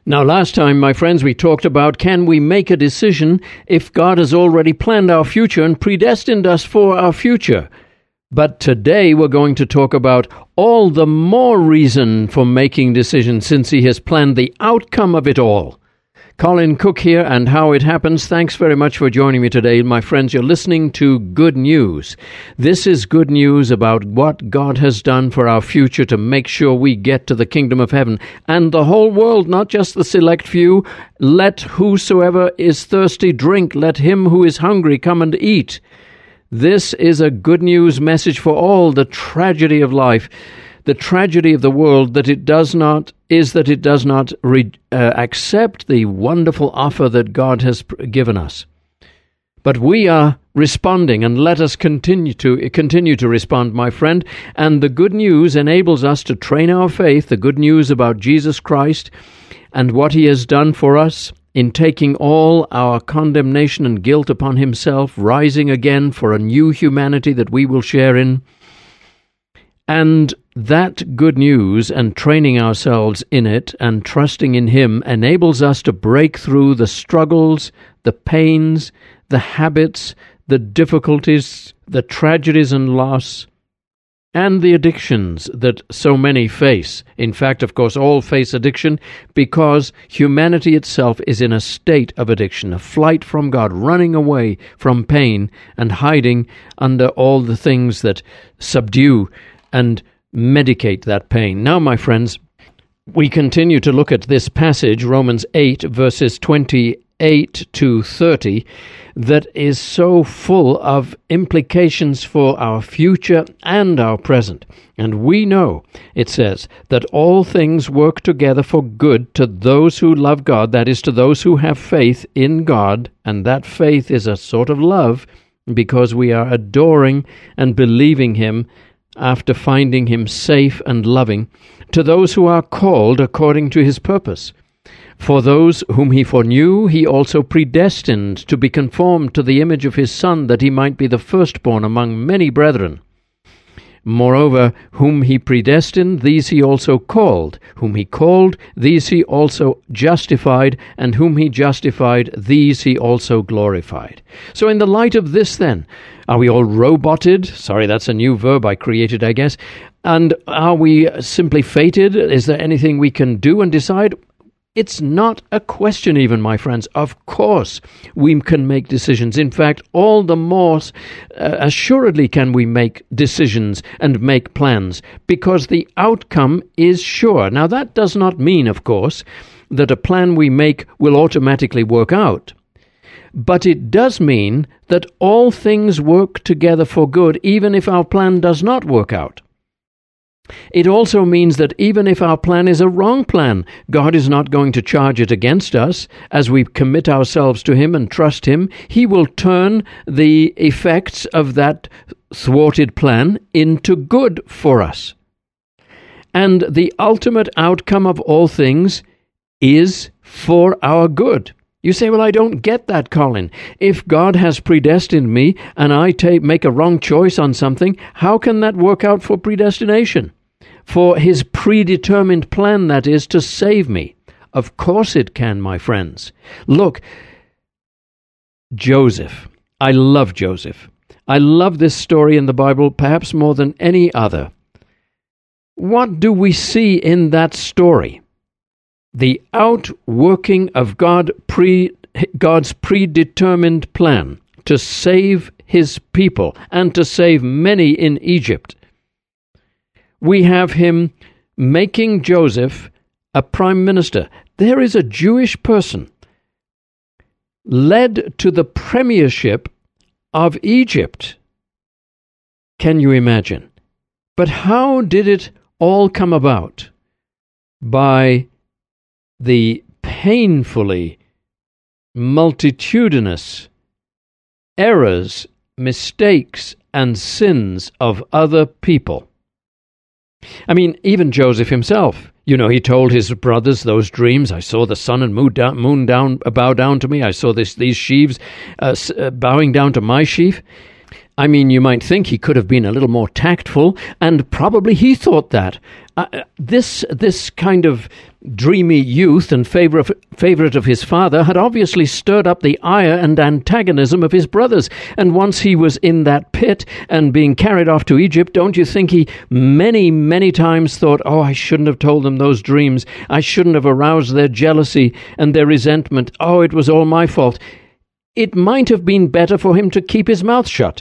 Now, last time, my friends, we talked about, can we make a decision if God has already planned our future and predestined us for our future? But today we're going to talk about all the more reason for making decisions since He has planned the outcome of it all. Colin Cook here, and How It Happens. Thanks very much for joining me today, my friends. You're listening to Good News. This is good news about what God has done for our future to make sure we get to the kingdom of heaven. And the whole world, not just the select few. Let whosoever is thirsty drink. Let him who is hungry come and eat. This is a good news message for all. The tragedy of life, the tragedy of the world, that it does not accept the wonderful offer that God has given us. But we are responding, and let us continue to respond, my friend. And the good news enables us to train our faith, the good news about Jesus Christ and what He has done for us in taking all our condemnation and guilt upon Himself, rising again for a new humanity that we will share in. And that good news and training ourselves in it and trusting in Him enables us to break through the struggles, the pains, the habits, the difficulties, the tragedies and loss, and the addictions that so many face. In fact, of course, all face addiction because humanity itself is in a state of addiction, a flight from God, running away from pain and hiding under all the things that subdue and medicate that pain. Now, my friends, we continue to look at this passage, Romans 8, verses 28 to 30, that is so full of implications for our future and our present. And we know, it says, that all things work together for good to those who love God, that is, to those who have faith in God, and that faith is a sort of love because we are adoring and believing Him after finding Him safe and loving, to those who are called according to His purpose. For those whom He foreknew, He also predestined to be conformed to the image of His Son, that He might be the firstborn among many brethren. Moreover, whom He predestined, these He also called. Whom He called, these He also justified. And whom He justified, these He also glorified. So in the light of this then, are we all roboted? Sorry, that's a new verb I created, I guess. And are we simply fated? Is there anything we can do and decide? It's not a question even, my friends. Of course we can make decisions. In fact, all the more assuredly can we make decisions and make plans, because the outcome is sure. Now, that does not mean, of course, that a plan we make will automatically work out. But it does mean that all things work together for good, even if our plan does not work out. It also means that even if our plan is a wrong plan, God is not going to charge it against us. As we commit ourselves to Him and trust Him, He will turn the effects of that thwarted plan into good for us. And the ultimate outcome of all things is for our good. You say, well, I don't get that, Colin. If God has predestined me and I make a wrong choice on something, how can that work out for predestination? For His predetermined plan, that is, to save me. Of course it can, my friends. Look, Joseph. I love Joseph. I love this story in the Bible, perhaps more than any other. What do we see in that story? The outworking of God's predetermined plan to save His people and to save many in Egypt. We have Him making Joseph a prime minister. There is a Jewish person led to the premiership of Egypt. Can you imagine? But how did it all come about? By the painfully multitudinous errors, mistakes, and sins of other people. I mean, even Joseph himself, he told his brothers those dreams. I saw the sun and moon bow down to me. I saw these sheaves bowing down to my sheaf. I mean, you might think he could have been a little more tactful, and probably he thought that. This kind of dreamy youth and favorite of his father had obviously stirred up the ire and antagonism of his brothers, and once he was in that pit and being carried off to Egypt, don't you think he many, many times thought, oh, I shouldn't have told them those dreams. I shouldn't have aroused their jealousy and their resentment. Oh, it was all my fault. It might have been better for him to keep his mouth shut.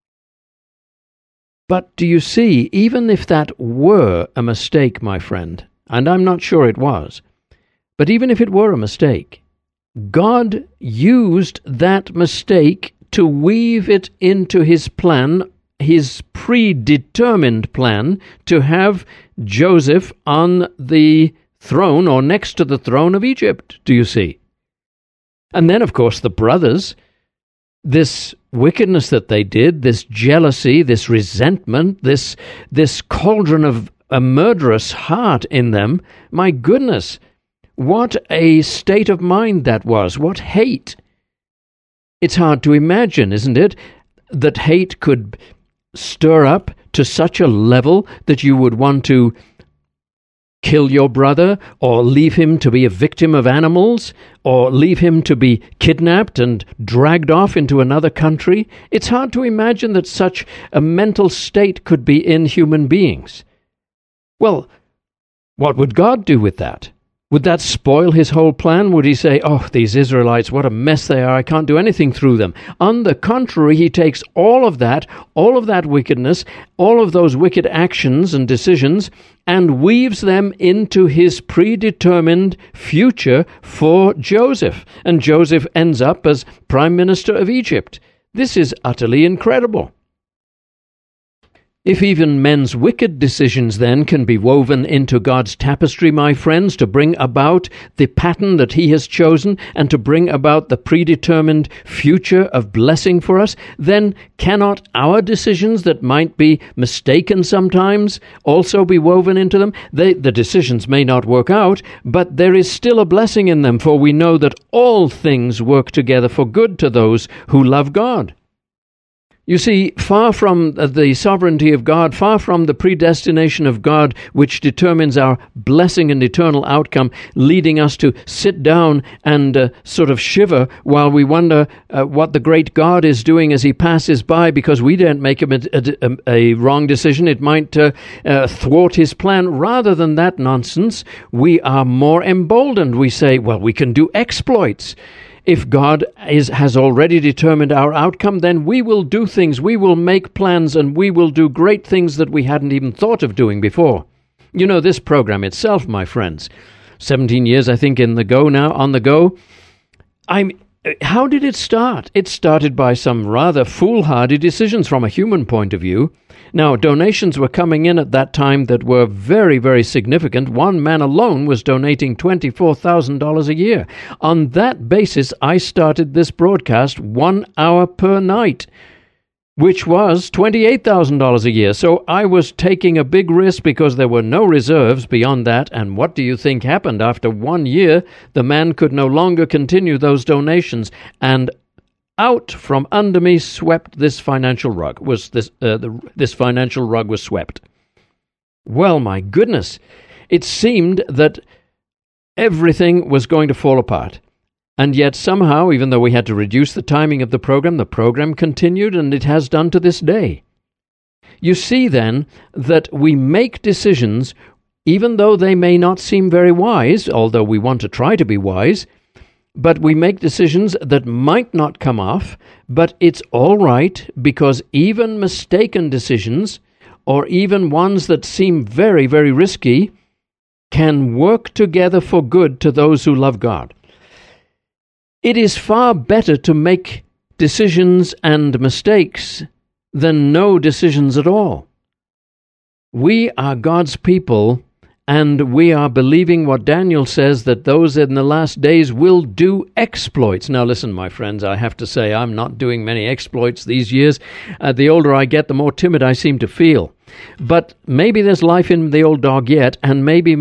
But do you see, even if that were a mistake, my friend, and I'm not sure it was, but even if it were a mistake, God used that mistake to weave it into his plan, his predetermined plan to have Joseph on the throne or next to the throne of Egypt, do you see? And then, of course, the brothers, this wickedness that they did, this jealousy, this resentment, this cauldron of a murderous heart in them, my goodness, what a state of mind that was, what hate. It's hard to imagine, isn't it, that hate could stir up to such a level that you would want to kill your brother, or leave him to be a victim of animals, or leave him to be kidnapped and dragged off into another country. It's hard to imagine that such a mental state could be in human beings. Well, what would God do with that? Would that spoil his whole plan? Would he say, oh, these Israelites, what a mess they are, I can't do anything through them? On the contrary, he takes all of that wickedness, all of those wicked actions and decisions, and weaves them into his predetermined future for Joseph. And Joseph ends up as Prime Minister of Egypt. This is utterly incredible. If even men's wicked decisions then can be woven into God's tapestry, my friends, to bring about the pattern that he has chosen and to bring about the predetermined future of blessing for us, then cannot our decisions that might be mistaken sometimes also be woven into them? The decisions may not work out, but there is still a blessing in them, for we know that all things work together for good to those who love God. You see, far from the sovereignty of God, far from the predestination of God, which determines our blessing and eternal outcome, leading us to sit down and sort of shiver while we wonder what the great God is doing as he passes by, because we didn't make a wrong decision. It might thwart his plan. Rather than that nonsense, we are more emboldened. We say, well, we can do exploits. If God has already determined our outcome, then we will do things, we will make plans, and we will do great things that we hadn't even thought of doing before. You know, this program itself, my friends, 17 years, I think, on the go. How did it start? It started by some rather foolhardy decisions from a human point of view. Now, donations were coming in at that time that were very, very significant. One man alone was donating $24,000 a year. On that basis, I started this broadcast 1 hour per night, which was $28,000 a year. So I was taking a big risk because there were no reserves beyond that. And what do you think happened? After 1 year, the man could no longer continue those donations, and out from under me swept this financial rug. This financial rug was swept. Well, my goodness, it seemed that everything was going to fall apart. And yet somehow, even though we had to reduce the timing of the program continued, and it has done to this day. You see then that we make decisions, even though they may not seem very wise, although we want to try to be wise, but we make decisions that might not come off, but it's all right, because even mistaken decisions, or even ones that seem very, very risky, can work together for good to those who love God. It is far better to make decisions and mistakes than no decisions at all. We are God's people, and we are believing what Daniel says, that those in the last days will do exploits. Now listen, my friends, I have to say I'm not doing many exploits these years. The older I get, the more timid I seem to feel. But maybe there's life in the old dog yet, and maybe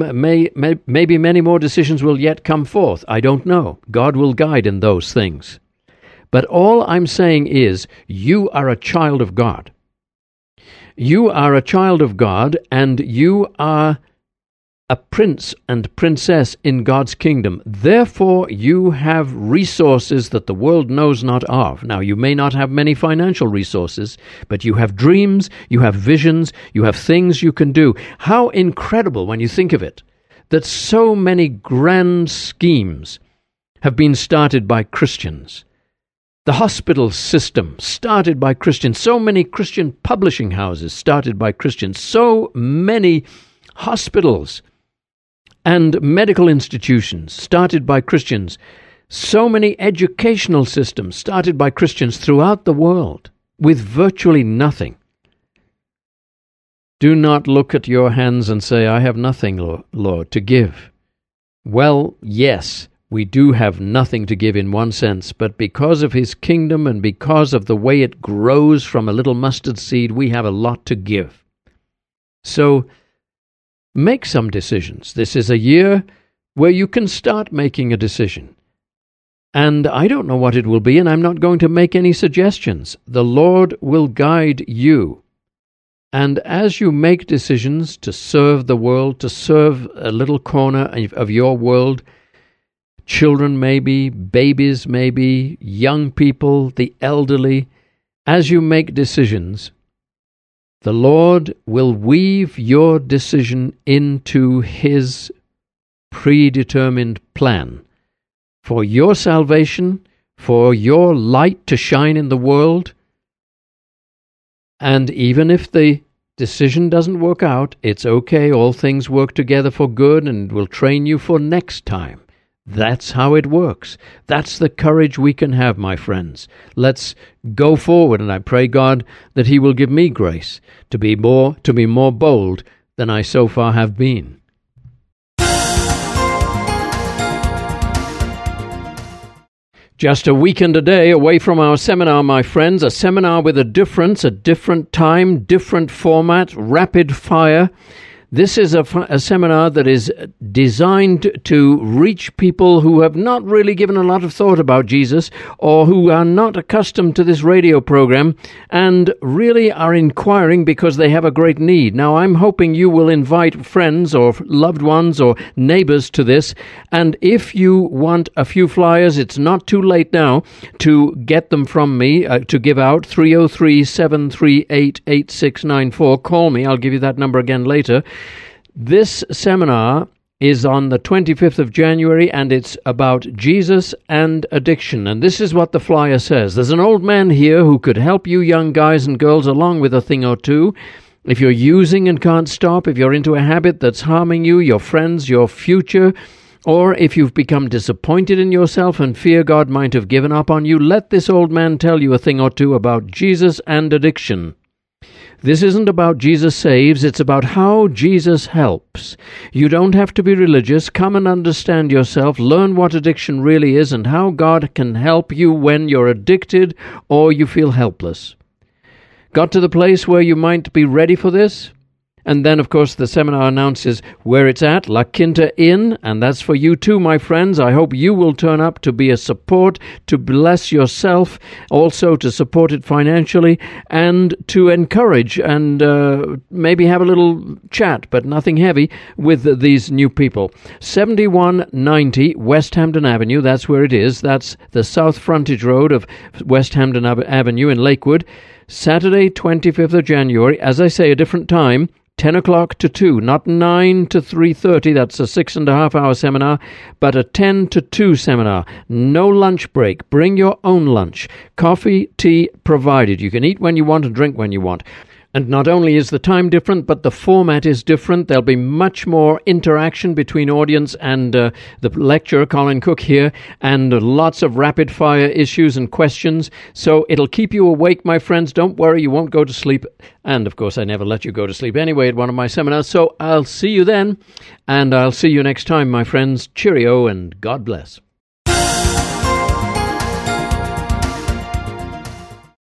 many more decisions will yet come forth. I don't know. God will guide in those things. But all I'm saying is, you are a child of God. You are a child of God, and you are a prince and princess in God's kingdom. Therefore, you have resources that the world knows not of. Now, you may not have many financial resources, but you have dreams, you have visions, you have things you can do. How incredible when you think of it, that so many grand schemes have been started by Christians. The hospital system started by Christians. So many Christian publishing houses started by Christians. So many hospitals and medical institutions started by Christians. So many educational systems started by Christians throughout the world with virtually nothing. Do not look at your hands and say, I have nothing, Lord, to give. Well, yes, we do have nothing to give in one sense, but because of His kingdom and because of the way it grows from a little mustard seed, we have a lot to give. So, make some decisions. This is a year where you can start making a decision. And I don't know what it will be, and I'm not going to make any suggestions. The Lord will guide you. And as you make decisions to serve the world, to serve a little corner of your world, children maybe, babies maybe, young people, the elderly, as you make decisions, the Lord will weave your decision into His predetermined plan for your salvation, for your light to shine in the world. And even if the decision doesn't work out, it's okay. All things work together for good and will train you for next time. That's how it works. That's the courage we can have, my friends. Let's go forward, and I pray God that He will give me grace to be more bold than I so far have been. Just a week and a day away from our seminar, my friends, a seminar with a difference, a different time, different format, rapid fire. This is a seminar that is designed to reach people who have not really given a lot of thought about Jesus, or who are not accustomed to this radio program and really are inquiring because they have a great need. Now, I'm hoping you will invite friends or loved ones or neighbors to this, and if you want a few flyers, it's not too late now to get them from me, to give out. 303-738-8694. Call me. I'll give you that number again later. This seminar is on the 25th of January, and it's about Jesus and addiction. And this is what the flyer says. There's an old man here who could help you young guys and girls along with a thing or two. If you're using and can't stop, if you're into a habit that's harming you, your friends, your future, or if you've become disappointed in yourself and fear God might have given up on you, let this old man tell you a thing or two about Jesus and addiction. This isn't about Jesus saves, it's about how Jesus helps. You don't have to be religious. Come and understand yourself, learn what addiction really is, and how God can help you when you're addicted or you feel helpless. Got to the place where you might be ready for this? And then, of course, the seminar announces where it's at, La Quinta Inn, and that's for you too, my friends. I hope you will turn up to be a support, to bless yourself, also to support it financially, and to encourage and maybe have a little chat, but nothing heavy, with these new people. 7190 West Hampden Avenue, that's where it is. That's the south frontage road of West Hampden Avenue in Lakewood. Saturday, 25th of January, as I say, a different time, 10 o'clock to 2, not 9 to 3:30, that's a 6.5-hour seminar, but a 10 to 2 seminar. No lunch break. Bring your own lunch. Coffee, tea provided. You can eat when you want and drink when you want. And not only is the time different, but the format is different. There'll be much more interaction between audience and the lecturer, Colin Cook here, and lots of rapid-fire issues and questions. So it'll keep you awake, my friends. Don't worry, you won't go to sleep. And, of course, I never let you go to sleep anyway at one of my seminars. So I'll see you then, and I'll see you next time, my friends. Cheerio, and God bless.